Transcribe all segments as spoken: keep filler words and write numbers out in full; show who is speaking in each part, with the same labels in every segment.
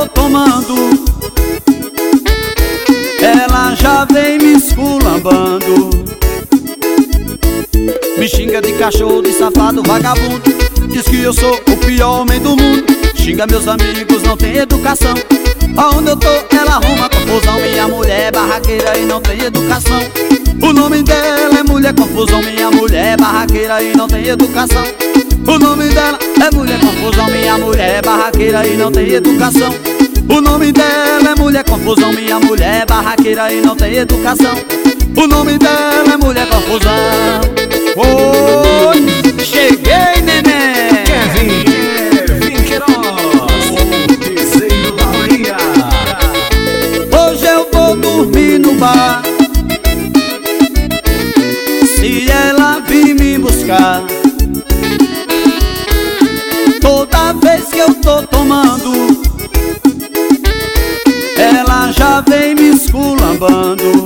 Speaker 1: tomando, ela já vem me esculambando. Me xinga de cachorro, de safado, vagabundo. Diz que eu sou o pior homem do mundo. Xinga meus amigos, não tem educação. Aonde eu tô, ela arruma confusão. Minha mulher é barraqueira e não tem educação. O nome dela é mulher confusão. Minha mulher é barraqueira e não tem educação. O nome dela é mulher confusão. Minha mulher é barraqueira e não tem educação. O nome dela é mulher confusão. Minha mulher é barraqueira e não tem educação. O nome dela é mulher confusão. Oi, cheguei, neném.
Speaker 2: Kevin, Kevin Queiroz, o desenho da Bahia.
Speaker 1: Hoje eu vou dormir no bar. Se ela vir me buscar, toda vez que eu tô tomando, ela já vem me esculambando.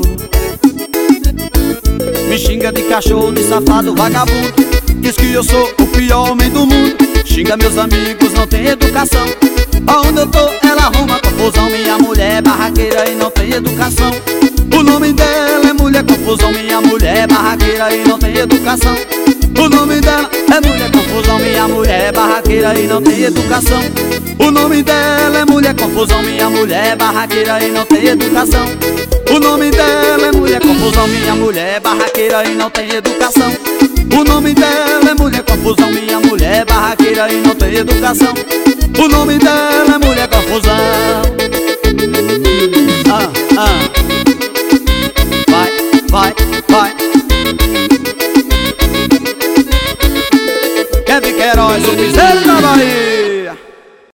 Speaker 1: Me xinga de cachorro, de safado, vagabundo. Diz que eu sou o pior homem do mundo. Xinga meus amigos, não tem educação. Aonde eu tô, ela arruma confusão. Minha mulher é barraqueira e não tem educação. O nome dela é mulher confusão. Minha mulher é barraqueira e não tem educação. O nome dela é mulher confusão. Minha mulher é barraqueira e não tem educação. O nome dela é mulher confusão. Minha mulher é barraqueira e não tem educação. O nome dela é mulher confusão. Minha mulher é barraqueira e não tem educação. O nome dela é mulher confusão. Minha mulher é barraqueira e não tem educação. O nome dela é mulher confusão.